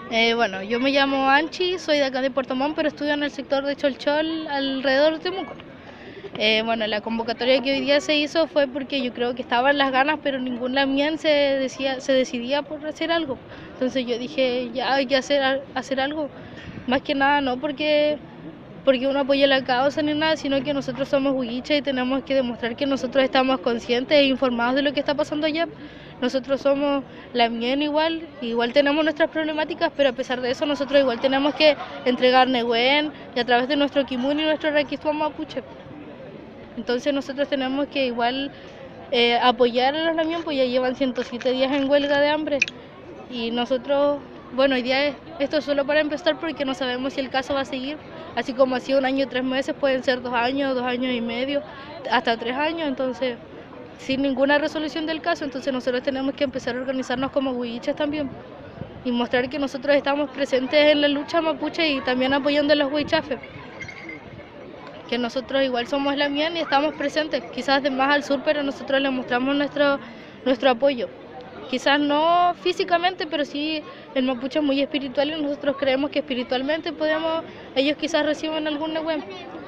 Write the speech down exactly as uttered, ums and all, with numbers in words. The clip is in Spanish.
Eh, bueno, yo me llamo Anchi, soy de acá de Puerto Montt, pero estudio en el sector de Cholchol, alrededor de Temuco. Eh, bueno, la convocatoria que hoy día se hizo fue porque yo creo que estaban las ganas, pero ningún lamien se, decía, se decidía por hacer algo. Entonces yo dije, ya hay que hacer, hacer algo. Más que nada, no porque, porque uno apoya la causa ni nada, sino que nosotros somos huilliches y tenemos que demostrar que nosotros estamos conscientes e informados de lo que está pasando allá. Nosotros somos lamien igual, igual tenemos nuestras problemáticas, pero a pesar de eso nosotros igual tenemos que entregar Nehuen y a través de nuestro Kimun y nuestro Raquismo mapuche. Entonces nosotros tenemos que igual eh, apoyar a los lamien, pues ya llevan ciento siete días en huelga de hambre. Y nosotros, bueno, hoy día es, esto es solo para empezar porque no sabemos si el caso va a seguir. Así como ha sido un año y tres meses, pueden ser dos años, dos años y medio, hasta tres años. Entonces, sin ninguna resolución del caso, entonces nosotros tenemos que empezar a organizarnos como huilliches también y mostrar que nosotros estamos presentes en la lucha mapuche y también apoyando a los huichafes, que nosotros igual somos lamien y estamos presentes, quizás de más al sur, pero nosotros les mostramos nuestro, nuestro apoyo. Quizás no físicamente, pero sí el mapuche es muy espiritual y nosotros creemos que espiritualmente podemos, ellos quizás reciban algún Nehuen.